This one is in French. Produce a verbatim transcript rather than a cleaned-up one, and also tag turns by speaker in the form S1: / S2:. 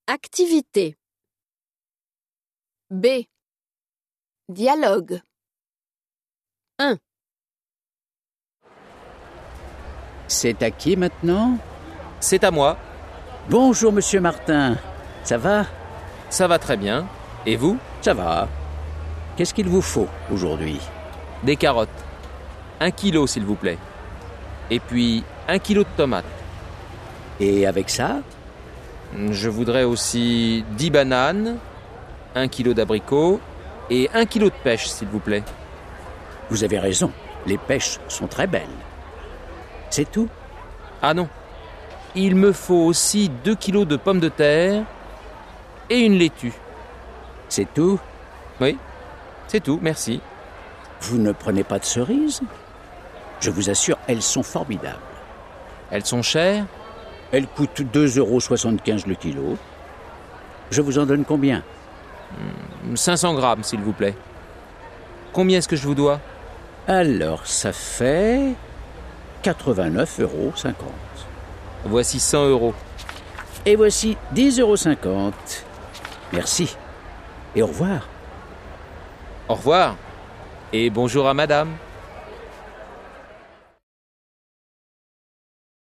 S1: Activité. B. Dialogue. un.
S2: C'est à qui maintenant?
S3: C'est à moi.
S2: Bonjour Monsieur Martin, ça va?
S3: Ça va très bien. Et vous?
S2: Ça va. Qu'est-ce qu'il vous faut aujourd'hui?
S3: Des carottes. Un kilo, s'il vous plaît. Et puis, un kilo de tomates.
S2: Et avec ça?
S3: Je voudrais aussi dix bananes, un kilo d'abricots et un kilo de pêche, s'il vous plaît.
S2: Vous avez raison, les pêches sont très belles. C'est tout?
S3: Ah non. Il me faut aussi deux kilos de pommes de terre et une laitue.
S2: C'est tout?
S3: Oui, c'est tout, merci.
S2: Vous ne prenez pas de cerises? Je vous assure, elles sont formidables.
S3: Elles sont chères?
S2: Elles coûtent deux euros soixante-quinze le kilo. Je vous en donne combien?
S3: cinq cents grammes, s'il vous plaît. Combien est-ce que je vous dois?
S2: Alors, ça fait quatre-vingt-neuf euros cinquante.
S3: Voici cent euros.
S2: Et voici dix euros cinquante. Merci. Et au revoir.
S3: Au revoir. Et bonjour à madame.